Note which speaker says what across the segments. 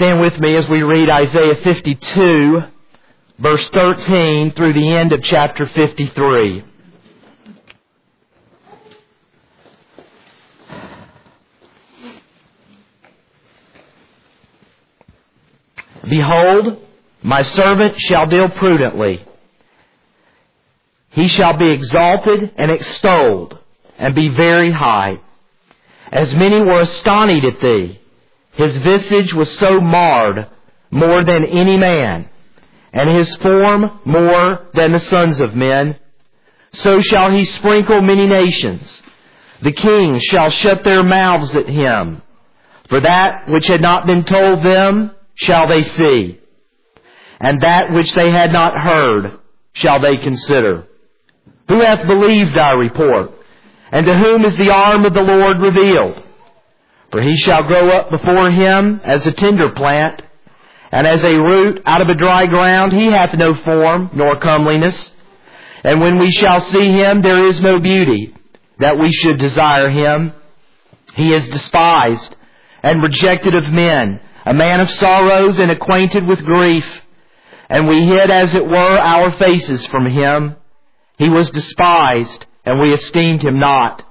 Speaker 1: Stand with me as we read Isaiah 52, verse 13 through the end of chapter 53. Behold, my servant shall deal prudently. He shall be exalted and extolled, and be very high. As many were astonished at thee, his visage was so marred, more than any man, and his form more than the sons of men. So shall he sprinkle many nations. The kings shall shut their mouths at him. For that which had not been told them shall they see, and that which they had not heard shall they consider. Who hath believed our report? And to whom is the arm of the Lord revealed? For he shall grow up before him as a tender plant, and as a root out of a dry ground. He hath no form nor comeliness. And when we shall see him, there is no beauty, that we should desire him. He is despised and rejected of men, a man of sorrows and acquainted with grief. And we hid, as it were, our faces from him. He was despised, and we esteemed him not.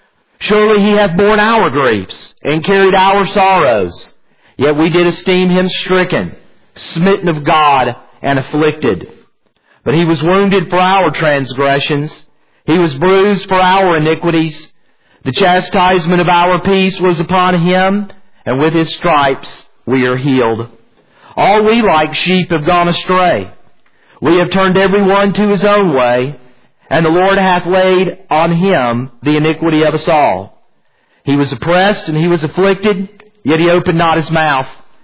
Speaker 1: Surely he hath borne our griefs, and carried our sorrows. Yet we did esteem him stricken, smitten of God, and afflicted. But he was wounded for our transgressions. He was bruised for our iniquities. The chastisement of our peace was upon him, and with his stripes we are healed. All we like sheep have gone astray. We have turned every one to his own way, and the Lord hath laid on him the iniquity of us all. He was oppressed and he was afflicted, yet he opened not his mouth.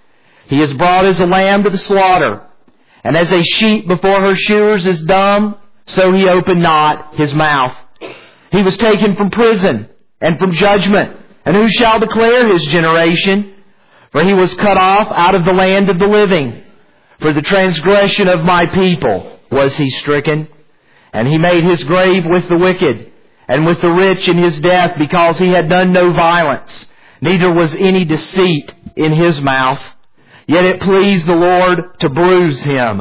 Speaker 1: He is brought as a lamb to the slaughter, and as a sheep before her shearers is dumb, so he opened not his mouth. He was taken from prison and from judgment, and who shall declare his generation? For he was cut off out of the land of the living. For the transgression of my people was he stricken. And he made his grave with the wicked, and with the rich in his death, because he had done no violence, neither was any deceit in his mouth. Yet it pleased the Lord to bruise him.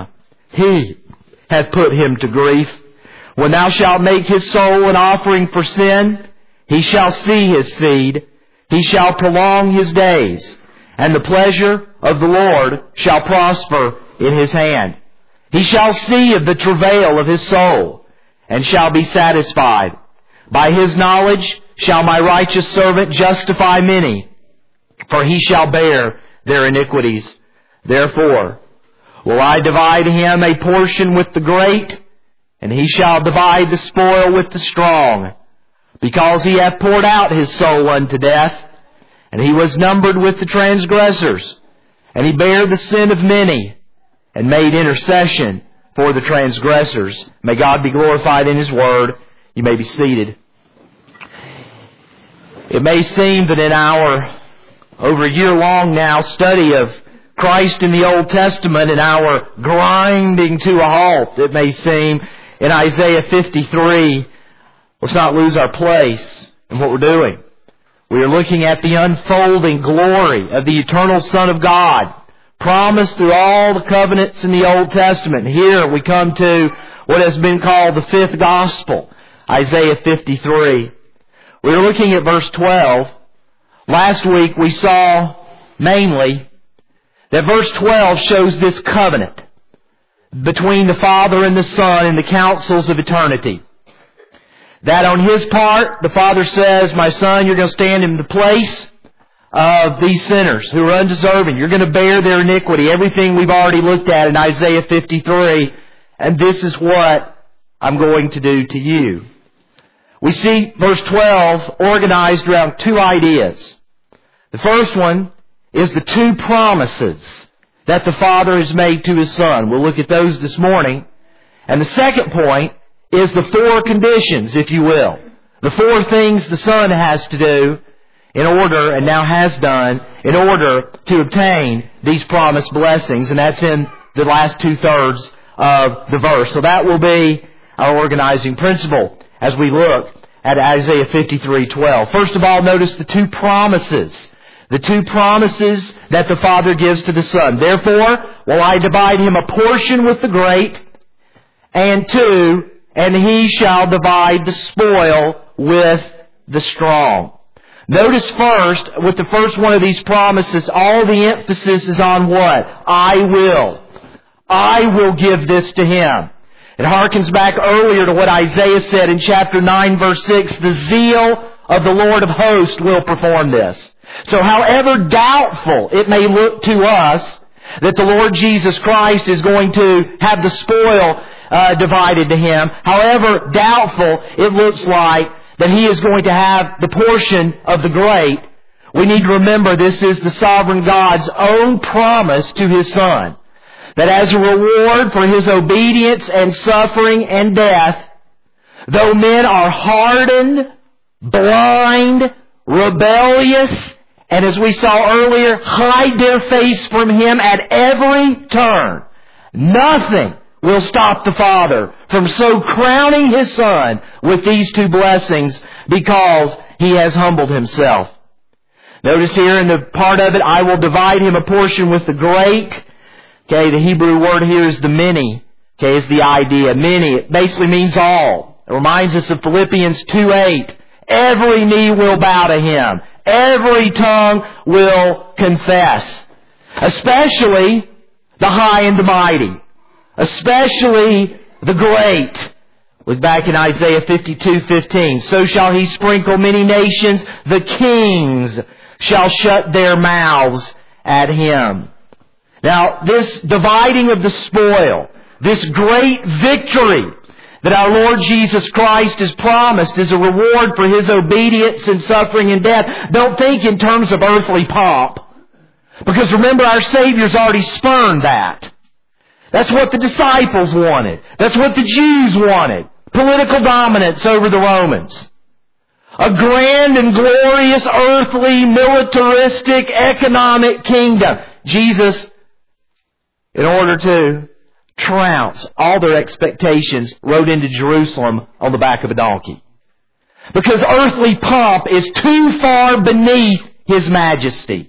Speaker 1: He hath put him to grief. When thou shalt make his soul an offering for sin, he shall see his seed. He shall prolong his days, and the pleasure of the Lord shall prosper in his hand. He shall see of the travail of his soul, and shall be satisfied. By his knowledge shall my righteous servant justify many, for he shall bear their iniquities. Therefore will I divide him a portion with the great, and he shall divide the spoil with the strong, because he hath poured out his soul unto death, and he was numbered with the transgressors, and he bare the sin of many, and made intercession for the transgressors. May God be glorified in his word. You may be seated. It may seem that in our over a year-long now study of Christ in the Old Testament and our grinding to a halt, it may seem in Isaiah 53, let's not lose our place in what we're doing. We are looking at the unfolding glory of the eternal Son of God, promised through all the covenants in the Old Testament. Here we come to what has been called the fifth gospel, Isaiah 53. We are looking at verse 12. Last week we saw mainly that verse 12 shows this covenant between the Father and the Son in the councils of eternity. That on His part, the Father says, my Son, you're going to stand in the place of these sinners who are undeserving. You're going to bear their iniquity. Everything we've already looked at in Isaiah 53. And this is what I'm going to do to you. We see verse 12 organized around two ideas. The first one is the two promises that the Father has made to His Son. We'll look at those this morning. And the second point is the four conditions, if you will. The four things the Son has to do in order, and now has done, in order to obtain these promised blessings. And that's in the last two-thirds of the verse. So that will be our organizing principle as we look at Isaiah 53:12. First of all, notice the two promises the two promises that the Father gives to the Son. Therefore, will I divide him a portion with the great, and two, and he shall divide the spoil with the strong. Notice first, with the first one of these promises, all the emphasis is on what? I will. I will give this to him. It harkens back earlier to what Isaiah said in chapter 9, verse 6, the zeal of the Lord of hosts will perform this. So however doubtful it may look to us that the Lord Jesus Christ is going to have the spoil divided to him, however doubtful it looks like that he is going to have the portion of the great, we need to remember this is the sovereign God's own promise to his Son. That as a reward for his obedience and suffering and death, though men are hardened, blind, rebellious, and as we saw earlier, hide their face from him at every turn, nothing will stop the Father from so crowning his Son with these two blessings because he has humbled himself. Notice here in the part of it, I will divide him a portion with the great. Okay, the Hebrew word here is the many. Okay, is the idea. Many, it basically means all. It reminds us of Philippians 2:8. Every knee will bow to him. Every tongue will confess. Especially the high and the mighty. Especially the great. Look back in Isaiah 52:15. So shall he sprinkle many nations. The kings shall shut their mouths at him. Now, this dividing of the spoil, this great victory that our Lord Jesus Christ has promised as a reward for his obedience and suffering and death, don't think in terms of earthly pomp. Because remember, our Savior's already spurned that. That's what the disciples wanted. That's what the Jews wanted. Political dominance over the Romans. A grand and glorious earthly, militaristic, economic kingdom. Jesus, in order to trounce all their expectations, rode into Jerusalem on the back of a donkey. Because earthly pomp is too far beneath his majesty.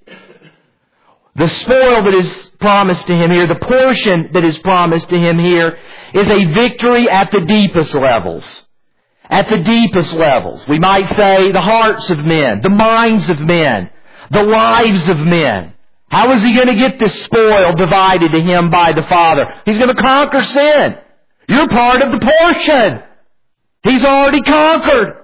Speaker 1: The spoil that is promised to him here, the portion that is promised to him here, is a victory at the deepest levels. At the deepest levels. We might say the hearts of men, the minds of men, the lives of men. How is he going to get this spoil divided to him by the Father? He's going to conquer sin. You're part of the portion. He's already conquered.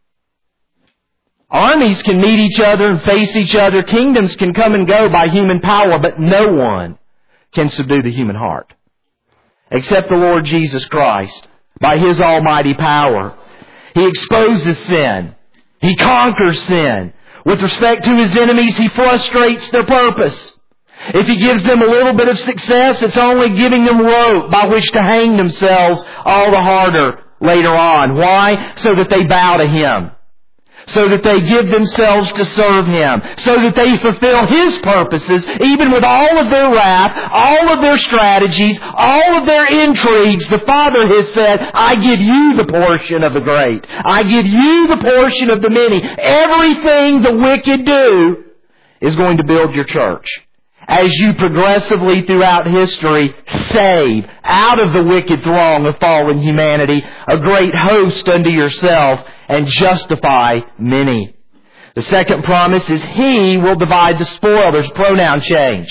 Speaker 1: Armies can meet each other and face each other. Kingdoms can come and go by human power, but no one can subdue the human heart. Except the Lord Jesus Christ, by his almighty power. He exposes sin. He conquers sin. With respect to his enemies, he frustrates their purpose. If he gives them a little bit of success, it's only giving them rope by which to hang themselves all the harder later on. Why? So that they bow to him. So that they give themselves to serve him. So that they fulfill his purposes, even with all of their wrath, all of their strategies, all of their intrigues. The Father has said, I give you the portion of the great. I give you the portion of the many. Everything the wicked do is going to build your church. As you progressively throughout history save out of the wicked throng of fallen humanity a great host unto yourself and justify many. The second promise is he will divide the spoil. There's pronoun change.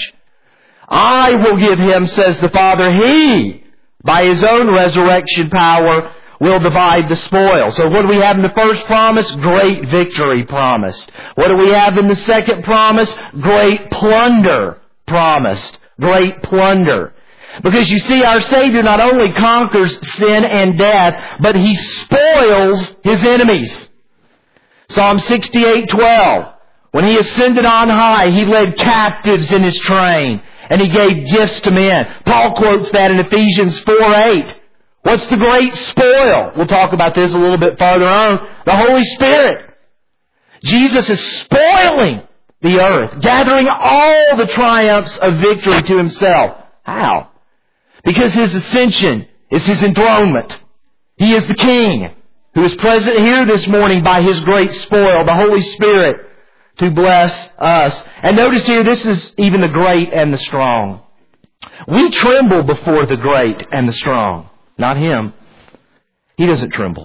Speaker 1: I will give him, says the Father, he, by his own resurrection power, will divide the spoil. So what do we have in the first promise? Great victory promised. What do we have in the second promise? Great plunder promised. Great plunder. Because you see, our Savior not only conquers sin and death, but he spoils his enemies. Psalm 68:12. When he ascended on high, he led captives in his train, and he gave gifts to men. Paul quotes that in Ephesians 4:8. What's the great spoil? We'll talk about this a little bit farther on. The Holy Spirit. Jesus is spoiling the earth, gathering all the triumphs of victory to himself. How? Because his ascension is his enthronement. He is the King who is present here this morning by his great spoil, the Holy Spirit, to bless us. And notice here, this is even the great and the strong. We tremble before the great and the strong. Not Him. He doesn't tremble.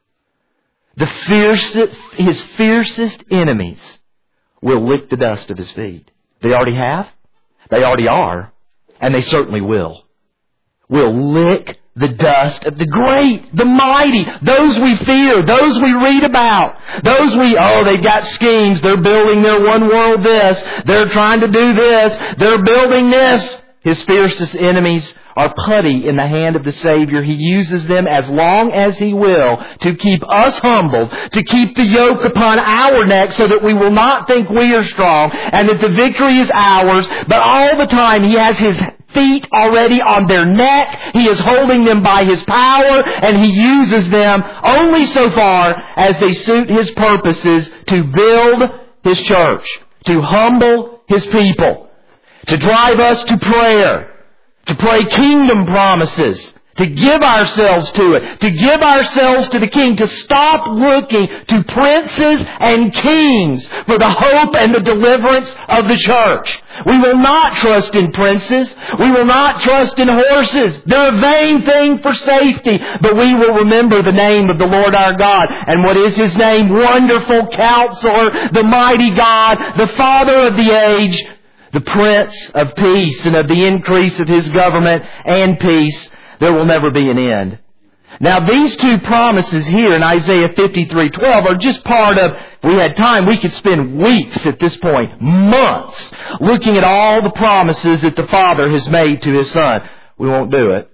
Speaker 1: His fiercest enemies will lick the dust of His feet. They already have. They already are. And they certainly will. Will lick the dust of the great, the mighty, those we fear, those we read about, those they've got schemes, they're building their one world this, they're trying to do this, they're building this. His fiercest enemies are putty in the hand of the Savior. He uses them as long as He will to keep us humbled, to keep the yoke upon our neck so that we will not think we are strong and that the victory is ours. But all the time He has His feet already on their neck. He is holding them by His power, and He uses them only so far as they suit His purposes to build His church, to humble His people, to drive us to prayer, to pray kingdom promises, to give ourselves to it, to give ourselves to the King, to stop looking to princes and kings for the hope and the deliverance of the church. We will not trust in princes. We will not trust in horses. They're a vain thing for safety. But we will remember the name of the Lord our God. And what is His name? Wonderful Counselor, the Mighty God, the Father of the age, the Prince of Peace, and of the increase of His government and peace there will never be an end. Now these two promises here in Isaiah 53:12 are just part of, if we had time, we could spend weeks at this point, months, looking at all the promises that the Father has made to His Son. We won't do it.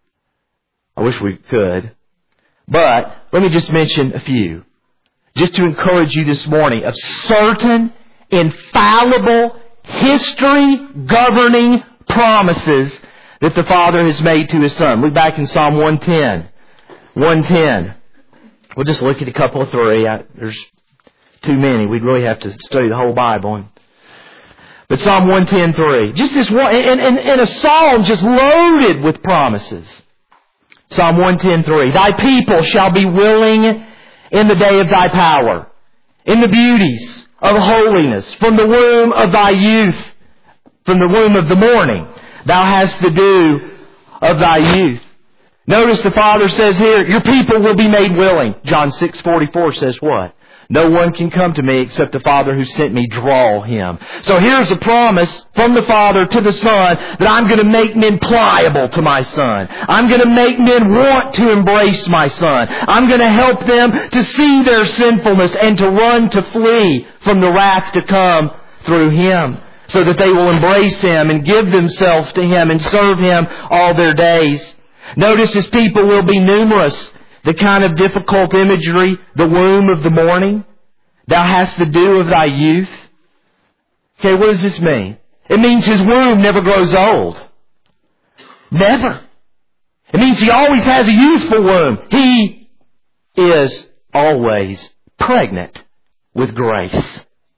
Speaker 1: I wish we could. But let me just mention a few, just to encourage you this morning, of certain, infallible, history-governing promises that the Father has made to His Son. Look back in Psalm 110. 110. We'll just look at a couple of three. There's too many. We'd really have to study the whole Bible. But Psalm 110:3. Just this one, and a psalm just loaded with promises. Psalm 110:3. Thy people shall be willing in the day of Thy power, in the beauties of holiness, from the womb of Thy youth, from the womb of the morning. Thou hast the dew of Thy youth. Notice the Father says here, your people will be made willing. John 6:44 says what? No one can come to me except the Father who sent me draw him. So here's a promise from the Father to the Son that I'm going to make men pliable to my Son. I'm going to make men want to embrace my Son. I'm going to help them to see their sinfulness and to run to flee from the wrath to come through Him, so that they will embrace Him and give themselves to Him and serve Him all their days. Notice His people will be numerous. The kind of difficult imagery, the womb of the morning. Thou hast the dew of Thy youth. Okay, what does this mean? It means His womb never grows old. Never. It means He always has a youthful womb. He is always pregnant with grace.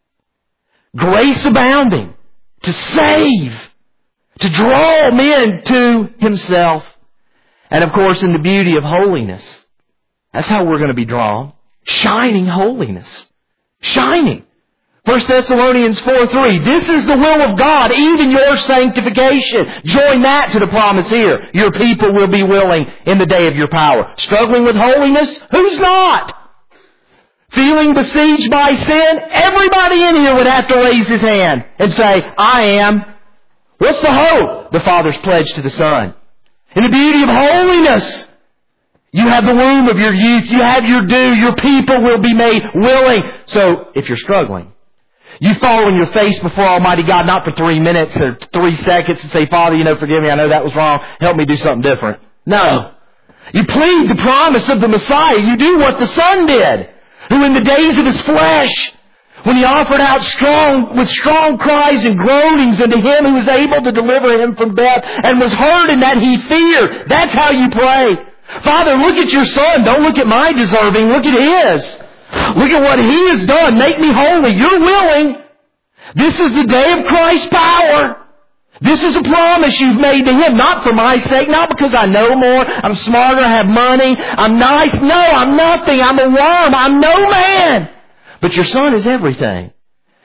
Speaker 1: Grace abounding to save, to draw men to Himself. And of course, in the beauty of holiness. That's how we're going to be drawn. Shining holiness. Shining. 1 Thessalonians 4:3. This is the will of God, even your sanctification. Join that to the promise here. Your people will be willing in the day of your power. Struggling with holiness? Who's not? Feeling besieged by sin? Everybody in here would have to raise his hand and say, I am. What's the hope? The Father's pledge to the Son. In the beauty of holiness, you have the womb of your youth. You have your due. Your people will be made willing. So, if you're struggling, you fall on your face before Almighty God, not for 3 minutes or 3 seconds and say, Father, forgive me. I know that was wrong. Help me do something different. No. You plead the promise of the Messiah. You do what the Son did, who in the days of His flesh, when He offered out with strong cries and groanings unto Him who was able to deliver Him from death, and was heard in that He feared. That's how you pray. Father, look at your Son. Don't look at my deserving. Look at His. Look at what He has done. Make me holy. You're willing. This is the day of Christ's power. This is a promise you've made to Him, not for my sake, not because I know more, I'm smarter, I have money, I'm nice. No, I'm nothing. I'm a worm. I'm no man. But your Son is everything.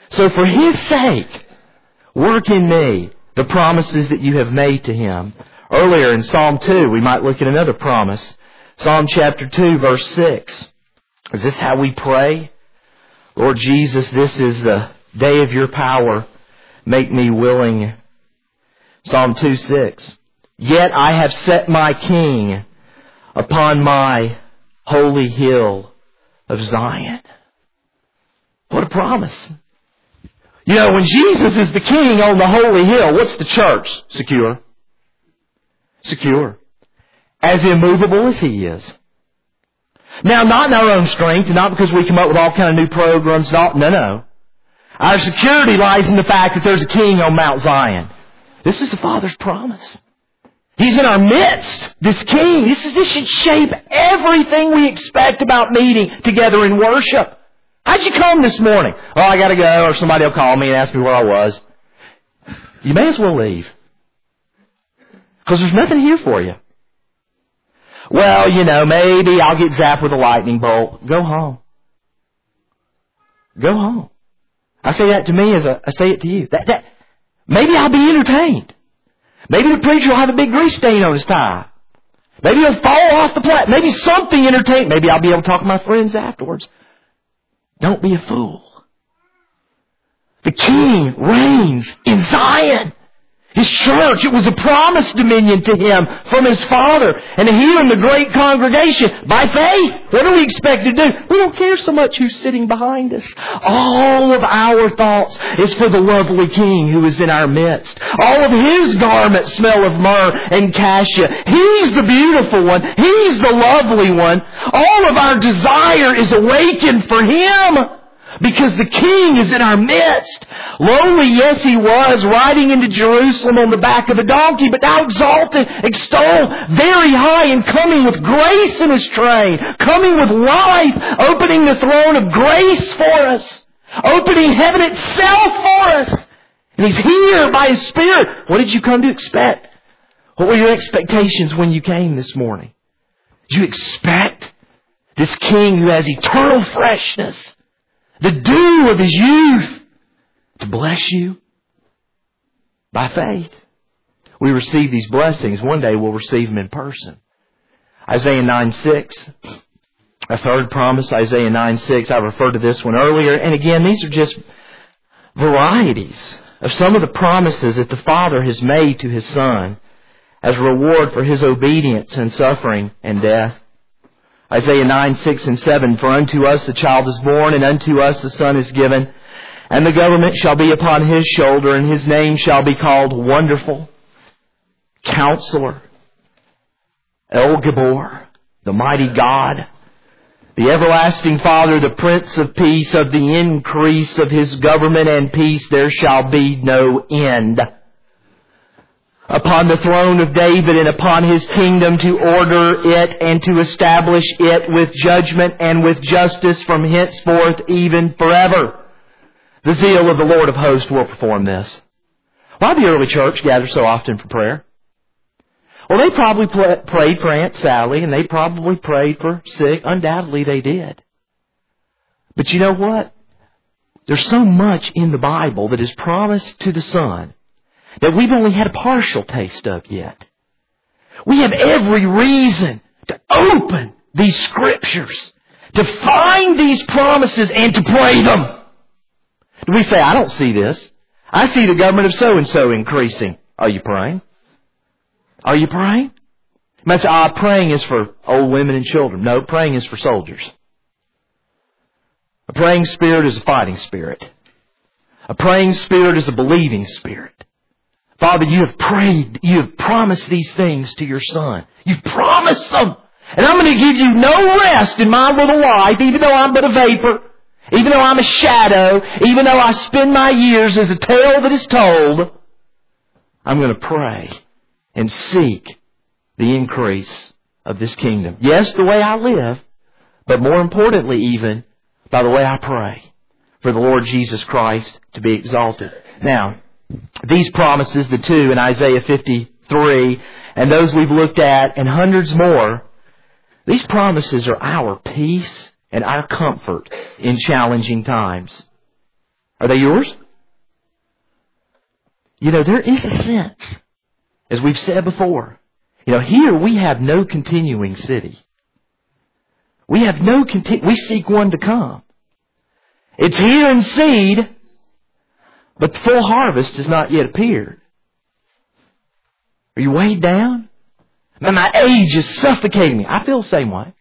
Speaker 1: So for His sake, work in me the promises that you have made to Him. Earlier in Psalm 2, we might look at another promise. Psalm chapter 2, verse 6. Is this how we pray? Lord Jesus, this is the day of your power. Make me willing. Psalm 2:6. Yet I have set my King upon my holy hill of Zion. What a promise. You know, when Jesus is the King on the holy hill, what's the church? Secure. Secure. As immovable as He is. Now, not in our own strength, not because we come up with all kind of new programs. No. Our security lies in the fact that there's a King on Mount Zion. This is the Father's promise. He's in our midst, this King. This should shape everything we expect about meeting together in worship. How'd you come this morning? Oh, I gotta go, or somebody will call me and ask me where I was. You may as well leave. Because there's nothing here for you. Well, you know, maybe I'll get zapped with a lightning bolt. Go home. Go home. I say that to me as I say it to you. Maybe I'll be entertained. Maybe the preacher will have a big grease stain on his tie. Maybe he'll fall off the platform. Maybe something entertaining. Maybe I'll be able to talk to my friends afterwards. Don't be a fool. The King reigns in Zion. His church, it was a promised dominion to Him from His Father. And here in the great congregation, by faith, what do we expect to do? We don't care so much who's sitting behind us. All of our thoughts is for the lovely King who is in our midst. All of His garments smell of myrrh and cassia. He's the beautiful one. He's the lovely one. All of our desire is awakened for Him. Because the King is in our midst. Lowly, yes, He was, riding into Jerusalem on the back of a donkey, but now exalted, extolled, very high, and coming with grace in His train, coming with life, opening the throne of grace for us, opening heaven itself for us. And He's here by His Spirit. What did you come to expect? What were your expectations when you came this morning? Did you expect this King who has eternal freshness, the dew of His youth, to bless you? By faith, we receive these blessings. One day we'll receive them in person. Isaiah 9:6. A third promise, Isaiah 9:6. I referred to this one earlier. And again, these are just varieties of some of the promises that the Father has made to His Son as a reward for His obedience and suffering and death. Isaiah 9:6 and 7. For unto us a child is born, and unto us a son is given, and the government shall be upon His shoulder, and His name shall be called Wonderful, Counselor, El-Gabor, the Mighty God, the Everlasting Father, the Prince of Peace. Of the increase of His government and peace there shall be no end. Upon the throne of David and upon His kingdom, to order it and to establish it with judgment and with justice from henceforth even forever. The zeal of the Lord of hosts will perform this. Why did the early church gather so often for prayer? Well, they probably prayed for Aunt Sally, and they probably prayed for sick. Undoubtedly they did. But you know what? There's so much in the Bible that is promised to the Son that we've only had a partial taste of yet. We have every reason to open these Scriptures, to find these promises and to pray them. Do we say, I don't see this. I see the government of so-and-so increasing. Are you praying? Are you praying? You might say, praying is for old women and children. No, praying is for soldiers. A praying spirit is a fighting spirit. A praying spirit is a believing spirit. Father, you have prayed, you have promised these things to your Son. You've promised them. And I'm going to give you no rest in my little life, even though I'm but a vapor, even though I'm a shadow, even though I spend my years as a tale that is told. I'm going to pray and seek the increase of this kingdom. Yes, the way I live, but more importantly even, by the way I pray for the Lord Jesus Christ to be exalted. Now, these promises, the two in Isaiah 53, and those we've looked at, and hundreds more, these promises are our peace and our comfort in challenging times. Are they yours? You know, there is a sense, as we've said before, you know, here we have no continuing city. We have we seek one to come. It's here in seed, but the full harvest has not yet appeared. Are you weighed down? Man, my age is suffocating me. I feel the same way.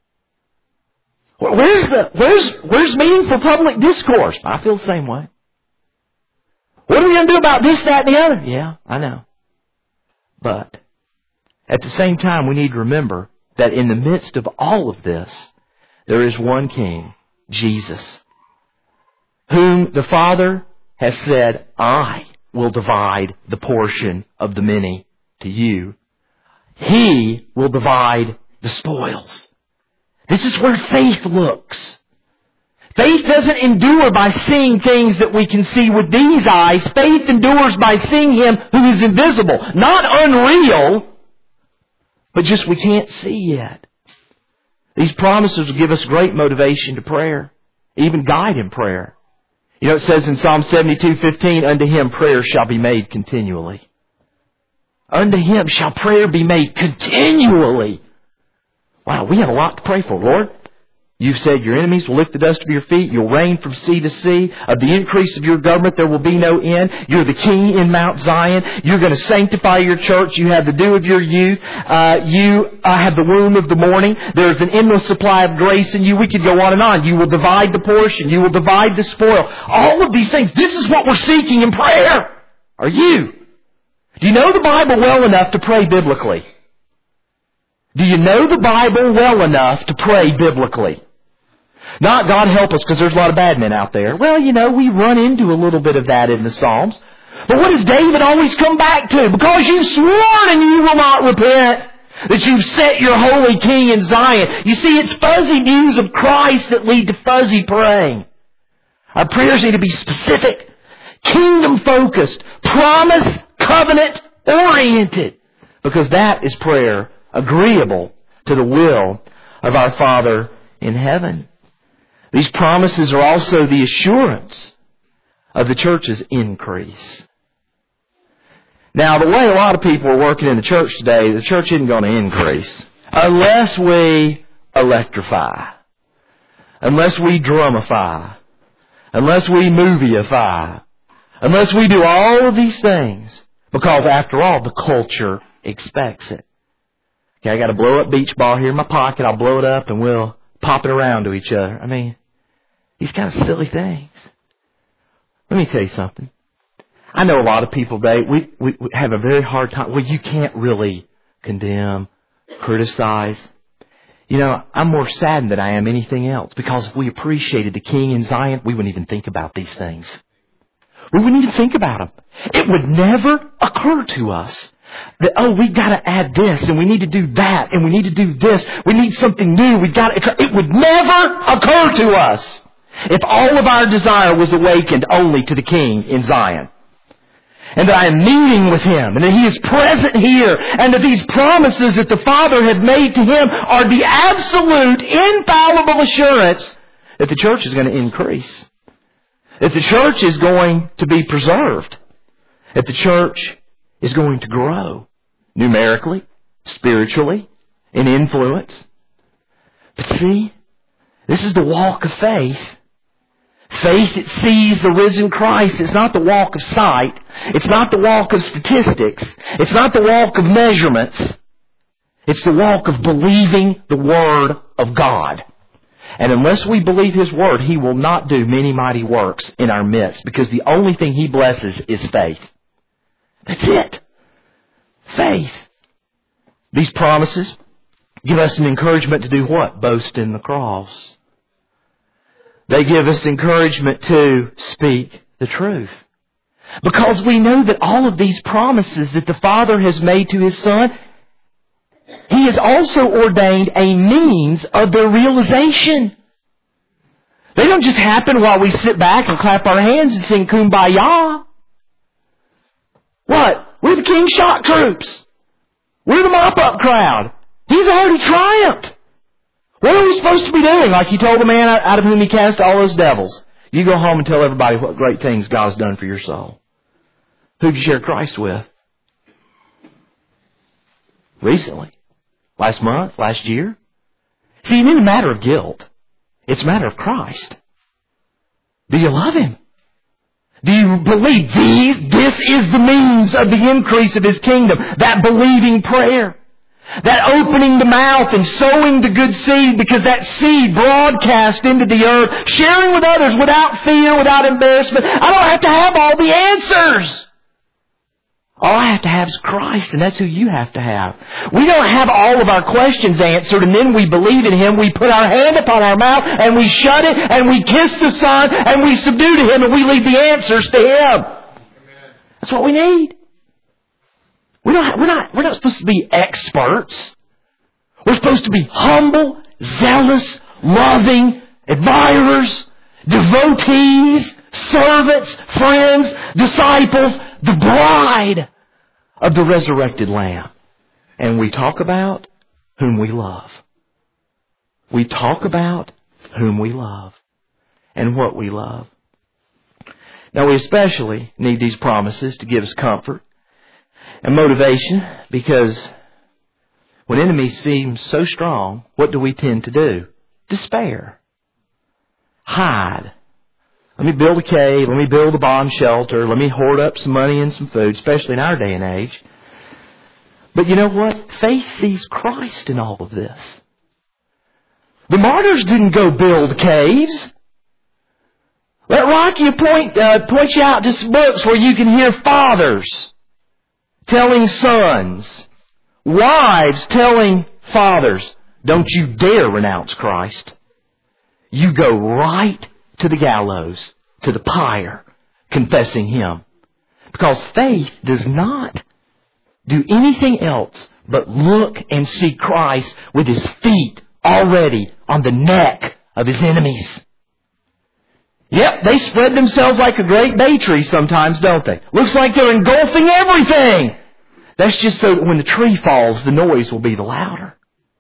Speaker 1: Where's meaningful public discourse? I feel the same way. What are we going to do about this, that, and the other? Yeah, I know. But at the same time, we need to remember that in the midst of all of this, there is one King, Jesus, whom the Father has said, I will divide the portion of the many to you. He will divide the spoils. This is where faith looks. Faith doesn't endure by seeing things that we can see with these eyes. Faith endures by seeing Him who is invisible. Not unreal, but just we can't see yet. These promises will give us great motivation to prayer, even guide in prayer. You know, it says in Psalm 72:15, unto Him prayer shall be made continually. Unto Him shall prayer be made continually. Wow, we have a lot to pray for, Lord. You've said your enemies will lick the dust of your feet. You'll reign from sea to sea. Of the increase of your government there will be no end. You're the King in Mount Zion. You're going to sanctify your church. You have the dew of your youth. You have the womb of the morning. There's an endless supply of grace in you. We could go on and on. You will divide the portion. You will divide the spoil. All of these things. This is what we're seeking in prayer. Are you? Do you know the Bible well enough to pray biblically? Do you know the Bible well enough to pray biblically? Not God help us because there's a lot of bad men out there. Well, you know, we run into a little bit of that in the Psalms. But what does David always come back to? Because you've sworn and you will not repent, that you've set your holy King in Zion. You see, it's fuzzy views of Christ that lead to fuzzy praying. Our prayers need to be specific, kingdom-focused, promise, covenant-oriented. Because that is prayer agreeable to the will of our Father in heaven. These promises are also the assurance of the church's increase. Now, the way a lot of people are working in the church today, the church isn't going to increase unless we electrify, unless we drumify, unless we movieify, unless we do all of these things, because after all, the culture expects it. Okay, I got a blow-up beach ball here in my pocket. I'll blow it up and we'll pop it around to each other. I mean, these kind of silly things. Let me tell you something. I know a lot of people today, we have a very hard time. Well, you can't really condemn, criticize. You know, I'm more saddened than I am anything else, because if we appreciated the King in Zion, we wouldn't even think about these things. We wouldn't even think about them. It would never occur to us that, oh, we've got to add this, and we need to do that, and we need to do this. We need something new. It would never occur to us if all of our desire was awakened only to the King in Zion. And that I am meeting with Him, and that He is present here, and that these promises that the Father had made to Him are the absolute, infallible assurance that the church is going to increase. That the church is going to be preserved. That the church is going to grow numerically, spiritually, in influence. But see, this is the walk of faith. Faith that sees the risen Christ. It's not the walk of sight. It's not the walk of statistics. It's not the walk of measurements. It's the walk of believing the Word of God. And unless we believe His Word, He will not do many mighty works in our midst, because the only thing He blesses is faith. That's it. Faith. These promises give us an encouragement to do what? Boast in the cross. They give us encouragement to speak the truth. Because we know that all of these promises that the Father has made to His Son, He has also ordained a means of their realization. They don't just happen while we sit back and clap our hands and sing Kumbaya. What? We're the King Shot Troops. We're the mop-up crowd. He's already triumphed. What are we supposed to be doing? Like He told the man out of whom He cast all those devils. You go home and tell everybody what great things God's done for your soul. Who'd you share Christ with? Recently. Last month? Last year? See, it isn't a matter of guilt. It's a matter of Christ. Do you love Him? Do you believe this is the means of the increase of His kingdom? That believing prayer. That opening the mouth and sowing the good seed, because that seed broadcast into the earth, sharing with others without fear, without embarrassment. I don't have to have all the answers. All I have to have is Christ, and that's who you have to have. We don't have all of our questions answered, and then we believe in Him. We put our hand upon our mouth, and we shut it, and we kiss the Son, and we subdue to Him, and we leave the answers to Him. That's what we need. We're not supposed to be experts. We're supposed to be humble, zealous, loving, admirers, devotees, servants, friends, disciples, the bride of the resurrected Lamb. And we talk about whom we love. We talk about whom we love and what we love. Now we especially need these promises to give us comfort and motivation, because when enemies seem so strong, what do we tend to do? Despair. Hide. Let me build a cave. Let me build a bomb shelter. Let me hoard up some money and some food, especially in our day and age. But you know what? Faith sees Christ in all of this. The martyrs didn't go build caves. Let Rocky point you out to some books where you can hear fathers telling sons, wives telling fathers, don't you dare renounce Christ. You go right to the gallows, to the pyre, confessing Him. Because faith does not do anything else but look and see Christ with His feet already on the neck of His enemies. Yep, they spread themselves like a great bay tree sometimes, don't they? Looks like they're engulfing everything. That's just so that when the tree falls, the noise will be the louder.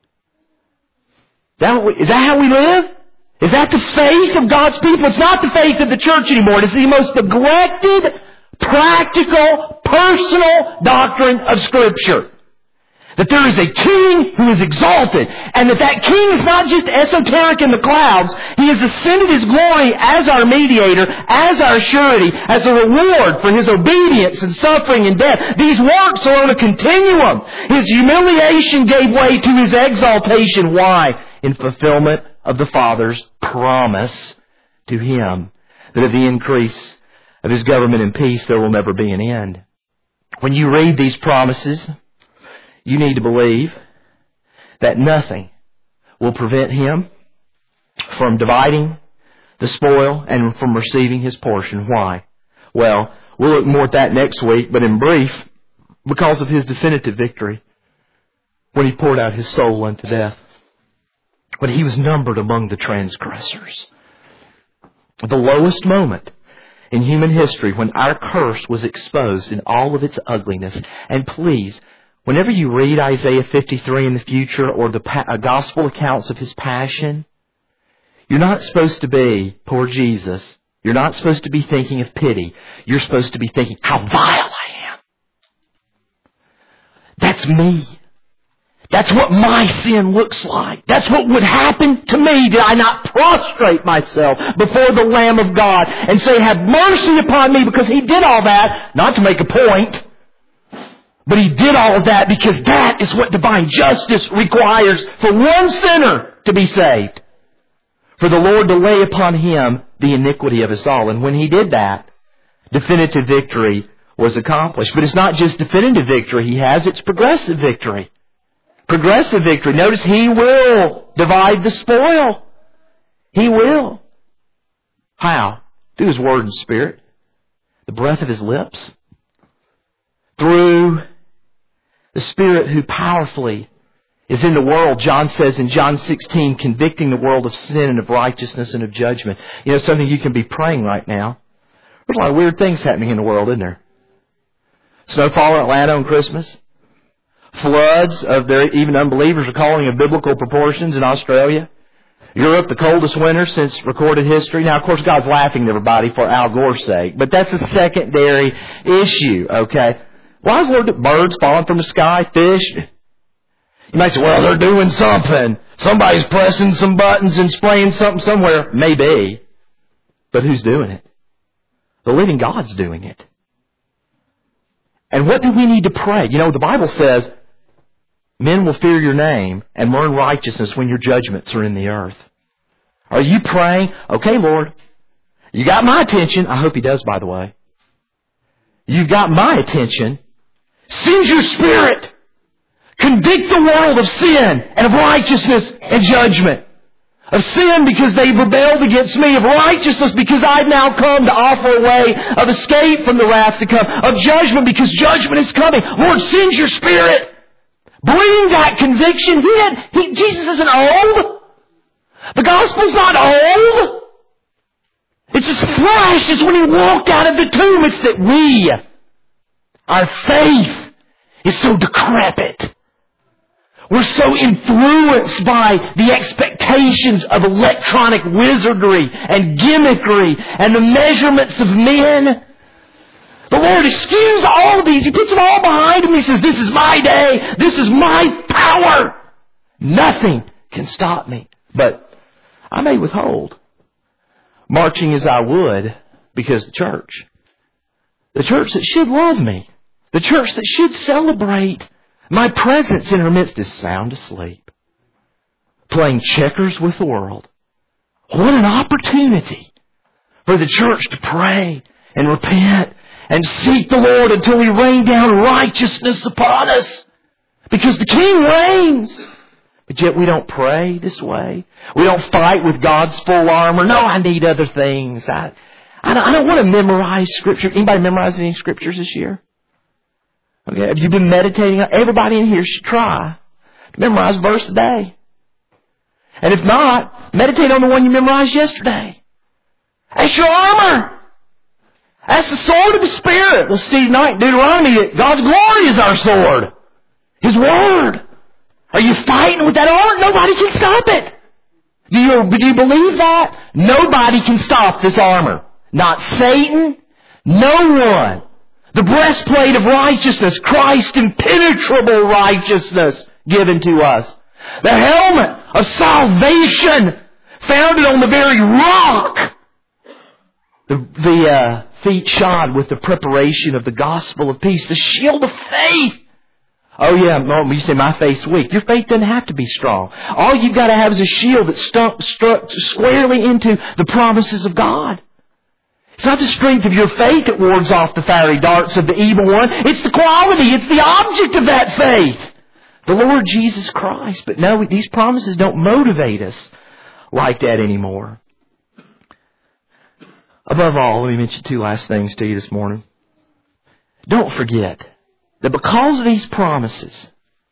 Speaker 1: Is that how we live? Is that the faith of God's people? It's not the faith of the church anymore. It's the most neglected, practical, personal doctrine of Scripture. That there is a king who is exalted, and that king is not just esoteric in the clouds. He has ascended His glory as our mediator, as our surety, as a reward for His obedience and suffering and death. These works are on a continuum. His humiliation gave way to His exaltation. Why? In fulfillment of the Father's promise to Him, that of the increase of His government and peace there will never be an end. When you read these promises, you need to believe that nothing will prevent Him from dividing the spoil and from receiving His portion. Why? Well, we'll look more at that next week, but in brief, because of His definitive victory when He poured out His soul unto death. When He was numbered among the transgressors. The lowest moment in human history when our curse was exposed in all of its ugliness. And please, whenever you read Isaiah 53 in the future or the gospel accounts of His passion, you're not supposed to be, poor Jesus, you're not supposed to be thinking of pity. You're supposed to be thinking, how vile I am. That's me. That's what my sin looks like. That's what would happen to me did I not prostrate myself before the Lamb of God and say, have mercy upon me, because He did all that, not to make a point, but He did all of that because that is what divine justice requires for one sinner to be saved. For the Lord to lay upon Him the iniquity of us all. And when He did that, definitive victory was accomplished. But it's not just definitive victory He has, it's progressive victory. Progressive victory. Notice He will divide the spoil. He will. How? Through His Word and Spirit. The breath of His lips. Through the Spirit who powerfully is in the world, John says in John 16, convicting the world of sin and of righteousness and of judgment. You know, something you can be praying right now. There's a lot of weird things happening in the world, isn't there? Snowfall in Atlanta on Christmas. Floods of even unbelievers are calling of biblical proportions in Australia. Europe, the coldest winter since recorded history. Now, of course, God's laughing at everybody for Al Gore's sake, but that's a secondary issue, okay? Why is the Lord do birds falling from the sky, fish? You might say, well, they're doing something. Somebody's pressing some buttons and spraying something somewhere. Maybe. But who's doing it? The living God's doing it. And what do we need to pray? You know, the Bible says, men will fear your name and learn righteousness when your judgments are in the earth. Are you praying? Okay, Lord, you got my attention. I hope He does, by the way. You've got my attention. Send your Spirit. Convict the world of sin and of righteousness and judgment. Of sin because they've rebelled against me. Of righteousness because I've now come to offer a way of escape from the wrath to come. Of judgment because judgment is coming. Lord, send your Spirit. Bring that conviction. Jesus isn't old. The gospel's not old. It's as fresh as when He walked out of the tomb. It's that our faith is so decrepit. We're so influenced by the expectations of electronic wizardry and gimmickry and the measurements of men. The Lord eschews all of these. He puts them all behind Him. He says, this is my day. This is my power. Nothing can stop me. But I may withhold, marching as I would, because the church that should love me, the church that should celebrate my presence in her midst, is sound asleep, playing checkers with the world. What an opportunity for the church to pray and repent and seek the Lord until He rain down righteousness upon us. Because the King reigns. But yet we don't pray this way. We don't fight with God's full armor. No, I need other things. I don't want to memorize Scripture. Anybody memorize any Scriptures this year? Okay, have you been meditating? Everybody in here should try to memorize a verse a day. And if not, meditate on the one you memorized yesterday. That's your armor. That's the sword of the Spirit. Well, Steve Knight, Deuteronomy, God's glory is our sword. His Word. Are you fighting with that armor? Nobody can stop it. Do you believe that? Nobody can stop this armor. Not Satan. No one. The breastplate of righteousness, Christ's impenetrable righteousness given to us. The helmet of salvation, founded on the very rock. The feet shod with the preparation of the gospel of peace. The shield of faith. Oh yeah, you say my faith's weak. Your faith doesn't have to be strong. All you've got to have is a shield that struck squarely into the promises of God. It's not the strength of your faith that wards off the fiery darts of the evil one. It's the quality, it's the object of that faith. The Lord Jesus Christ. But no, these promises don't motivate us like that anymore. Above all, let me mention two last things to you this morning. Don't forget that because of these promises,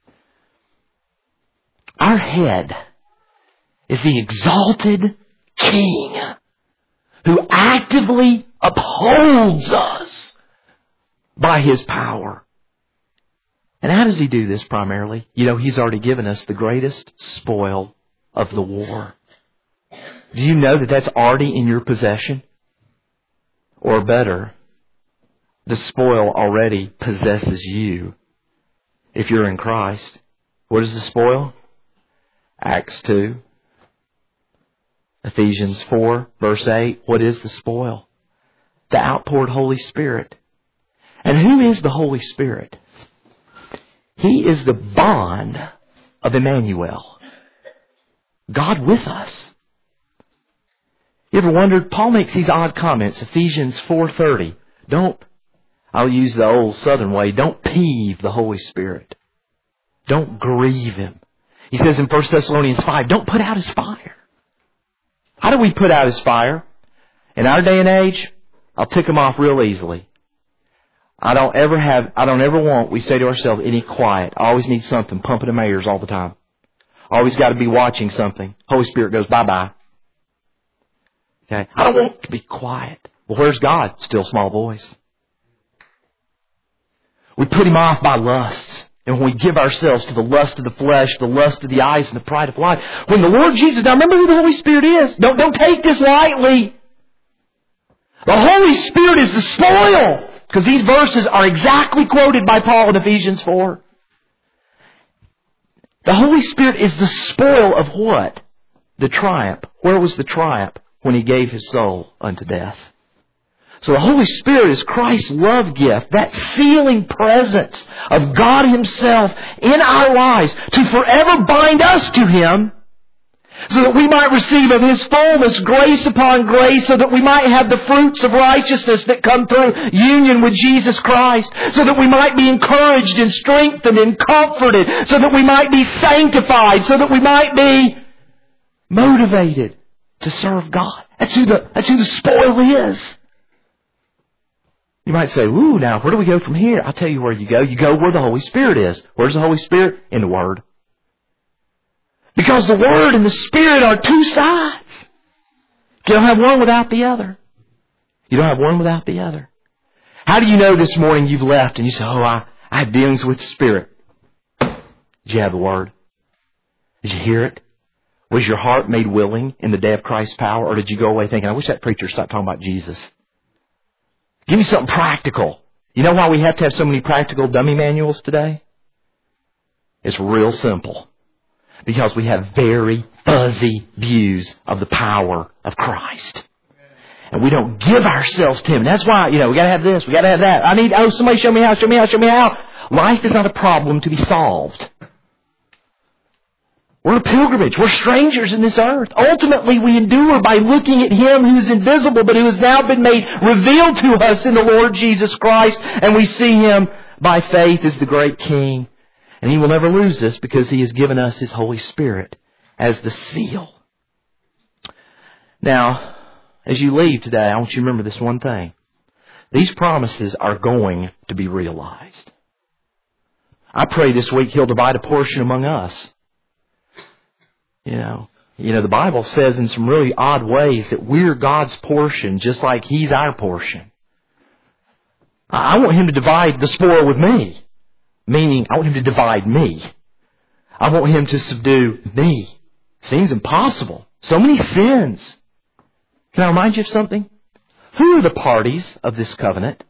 Speaker 1: our head is the exalted King who actively upholds us by His power. And how does He do this primarily? You know, He's already given us the greatest spoil of the war. Do you know that that's already in your possession? Or better, the spoil already possesses you if you're in Christ. What is the spoil? Acts 2. Ephesians 4, verse 8. What is the spoil? The outpoured Holy Spirit. And who is the Holy Spirit? He is the bond of Emmanuel. God with us. You ever wondered? Paul makes these odd comments. Ephesians 4:30. I'll use the old Southern way, don't peeve the Holy Spirit. Don't grieve Him. He says in 1 Thessalonians 5, don't put out His fire. How do we put out His fire? In our day and age, I'll tick Him off real easily. I don't ever want, we say to ourselves, any quiet. I always need something pumping in my ears all the time. Always got to be watching something. Holy Spirit goes bye-bye. Okay? I don't want to be quiet. Well, where's God? Still small voice. We put Him off by lusts And when we give ourselves to the lust of the flesh, the lust of the eyes, and the pride of life. When the Lord Jesus, now remember who the Holy Spirit is. Don't take this lightly. The Holy Spirit is the spoil. Because these verses are exactly quoted by Paul in Ephesians 4. The Holy Spirit is the spoil of what? The triumph. Where was the triumph? When He gave His soul unto death. So the Holy Spirit is Christ's love gift, that sealing presence of God Himself in our lives to forever bind us to Him so that we might receive of His fullness grace upon grace, so that we might have the fruits of righteousness that come through union with Jesus Christ, so that we might be encouraged and strengthened and comforted, so that we might be sanctified, so that we might be motivated to serve God. That's who the spoil is. You might say, ooh, now where do we go from here? I'll tell you where you go. You go where the Holy Spirit is. Where's the Holy Spirit? In the Word. Because the Word and the Spirit are two sides. You don't have one without the other. You don't have one without the other. How do you know this morning you've left and you say, oh, I had dealings with the Spirit? Did you have the Word? Did you hear it? Was your heart made willing in the day of Christ's power? Or did you go away thinking, I wish that preacher stopped talking about Jesus? Give me something practical. You know why we have to have so many practical dummy manuals today? It's real simple. Because we have very fuzzy views of the power of Christ. And we don't give ourselves to Him. And that's why, we gotta have this, we gotta have that. Somebody show me how, show me how. Life is not a problem to be solved. We're a pilgrimage. We're strangers in this earth. Ultimately, we endure by looking at Him who is invisible, but who has now been made revealed to us in the Lord Jesus Christ. And we see Him by faith as the great King. And He will never lose us because He has given us His Holy Spirit as the seal. Now, as you leave today, I want you to remember this one thing. These promises are going to be realized. I pray this week He'll divide a portion among us. The Bible says in some really odd ways that we're God's portion just like He's our portion. I want Him to divide the spoil with me. Meaning, I want Him to divide me. I want Him to subdue me. Seems impossible. So many sins. Can I remind you of something? Who are the parties of this covenant?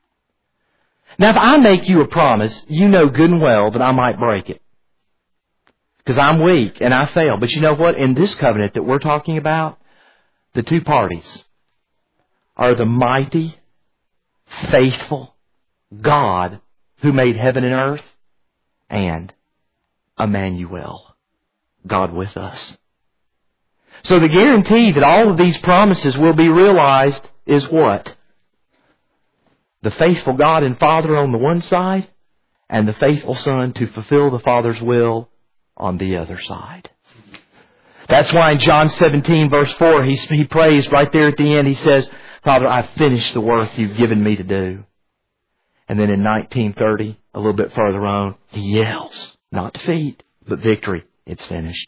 Speaker 1: Now, if I make you a promise, you know good and well that I might break it. Because I'm weak and I fail. But you know what? In this covenant that we're talking about, the two parties are the mighty, faithful God who made heaven and earth, and Emmanuel, God with us. So the guarantee that all of these promises will be realized is what? The faithful God and Father on the one side, and the faithful Son to fulfill the Father's will on the other side. That's why in John 17 verse 4, he prays right there at the end, He says, Father, I've finished the work You've given me to do. And then in 19:30, a little bit further on, He yells, not defeat, but victory. It's finished.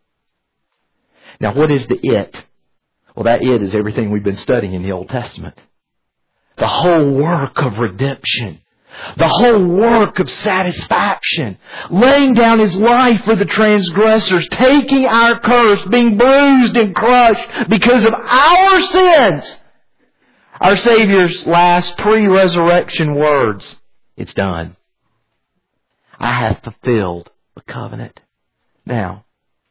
Speaker 1: Now what is the it? Well, that it is everything we've been studying in the Old Testament. The whole work of redemption. The whole work of satisfaction. Laying down His life for the transgressors. Taking our curse. Being bruised and crushed because of our sins. Our Savior's last pre-resurrection words. It's done. I have fulfilled the covenant. Now,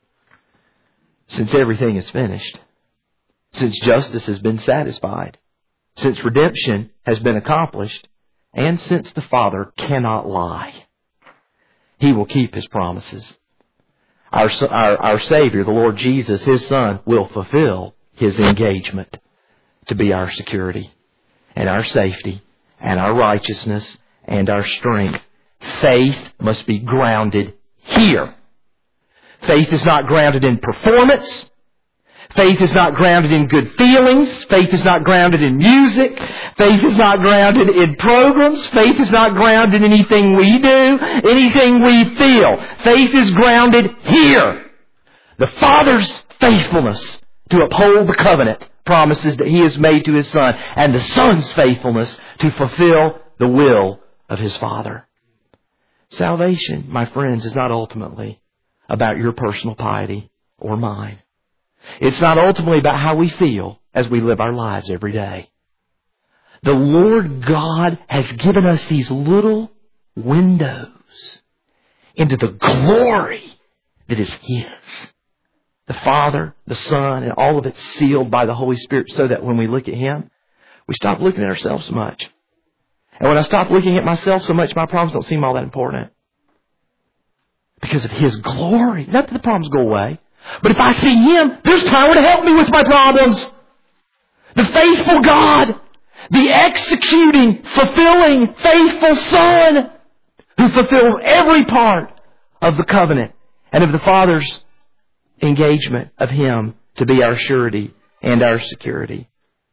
Speaker 1: since everything is finished, since justice has been satisfied, since redemption has been accomplished, and since the Father cannot lie, He will keep His promises. Our Savior, the Lord Jesus, His Son, will fulfill His engagement to be our security and our safety and our righteousness and our strength. Faith must be grounded here. Faith is not grounded in performance. Faith is not grounded in good feelings. Faith is not grounded in music. Faith is not grounded in programs. Faith is not grounded in anything we do, anything we feel. Faith is grounded here. The Father's faithfulness to uphold the covenant promises that He has made to His Son, and the Son's faithfulness to fulfill the will of His Father. Salvation, my friends, is not ultimately about your personal piety or mine. It's not ultimately about how we feel as we live our lives every day. The Lord God has given us these little windows into the glory that is His. The Father, the Son, and all of it sealed by the Holy Spirit so that when we look at Him, we stop looking at ourselves so much. And when I stop looking at myself so much, my problems don't seem all that important. Because of His glory. Not that the problems go away. But if I see Him, there's power to help me with my problems. The faithful God. The executing, fulfilling, faithful Son. Who fulfills every part of the covenant. And of the Father's engagement of Him to be our surety and our security.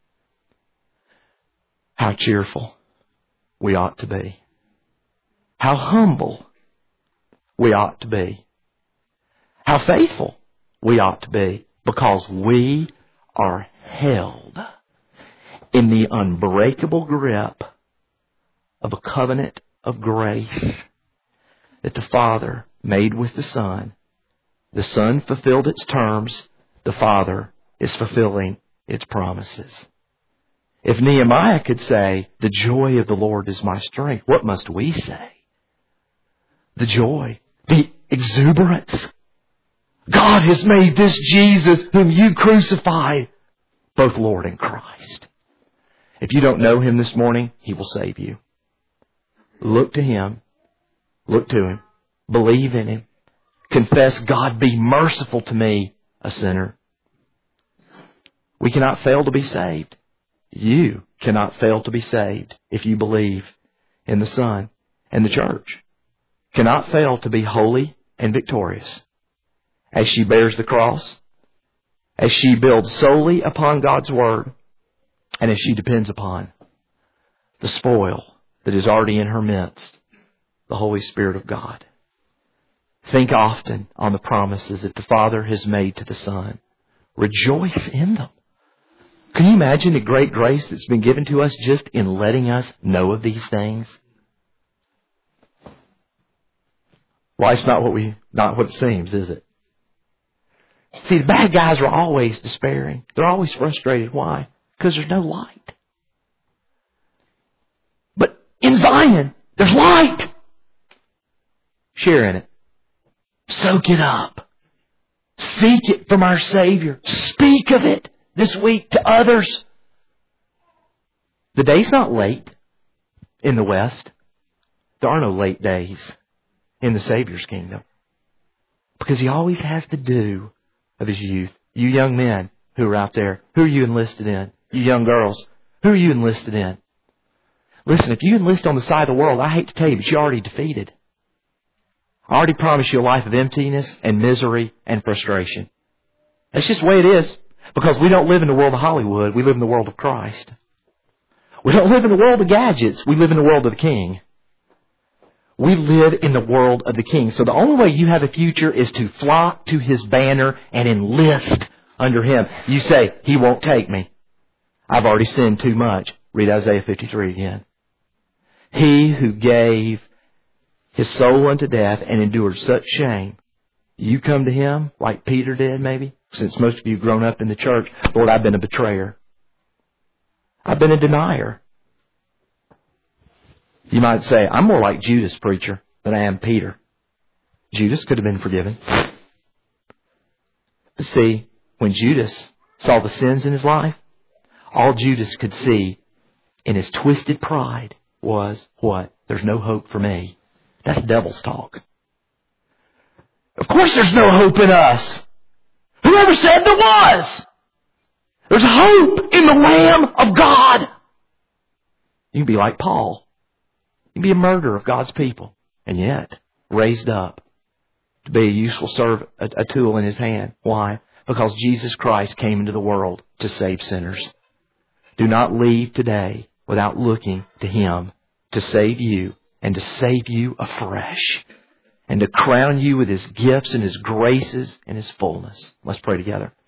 Speaker 1: How cheerful we ought to be. How humble we ought to be. How faithful we ought to be. Because we are held in the unbreakable grip of a covenant of grace that the Father made with the Son. The Son fulfilled its terms. The Father is fulfilling its promises. If Nehemiah could say, the joy of the Lord is my strength, what must we say? The joy, the exuberance. God has made this Jesus whom you crucified, both Lord and Christ. If you don't know Him this morning, He will save you. Look to Him. Look to Him. Believe in Him. Confess, God, be merciful to me, a sinner. We cannot fail to be saved. You cannot fail to be saved if you believe in the Son. And the church cannot fail to be holy and victorious as she bears the cross, as she builds solely upon God's Word, and as she depends upon the spoil that is already in her midst, the Holy Spirit of God. Think often on the promises that the Father has made to the Son. Rejoice in them. Can you imagine the great grace that's been given to us just in letting us know of these things? Life's not what it seems, is it? See, the bad guys are always despairing. They're always frustrated. Why? Because there's no light. But in Zion, there's light. Share in it. Soak it up. Seek it from our Savior. Speak of it this week to others. The day's not late in the West. There are no late days in the Savior's kingdom. Because He always has the dew of His youth. You young men who are out there, who are you enlisted in? You young girls, who are you enlisted in? Listen, if you enlist on the side of the world, I hate to tell you, but you're already defeated. I already promised you a life of emptiness and misery and frustration. That's just the way it is. Because we don't live in the world of Hollywood. We live in the world of Christ. We don't live in the world of gadgets. We live in the world of the King. We live in the world of the King. So the only way you have a future is to flock to His banner and enlist under Him. You say, He won't take me. I've already sinned too much. Read Isaiah 53 again. He who gave His soul unto death and endured such shame. You come to Him like Peter did maybe. Since most of you have grown up in the church, Lord, I've been a betrayer. I've been a denier. You might say, I'm more like Judas, preacher, than I am Peter. Judas could have been forgiven. But see, when Judas saw the sins in his life, all Judas could see in his twisted pride was, what? There's no hope for me. That's devil's talk. Of course there's no hope in us. Whoever said there was? There's hope in the Lamb of God. You can be like Paul. You can be a murderer of God's people. And yet, raised up to be a useful a tool in His hand. Why? Because Jesus Christ came into the world to save sinners. Do not leave today without looking to Him to save you and to save you afresh. And to crown you with His gifts and His graces and His fullness. Let's pray together.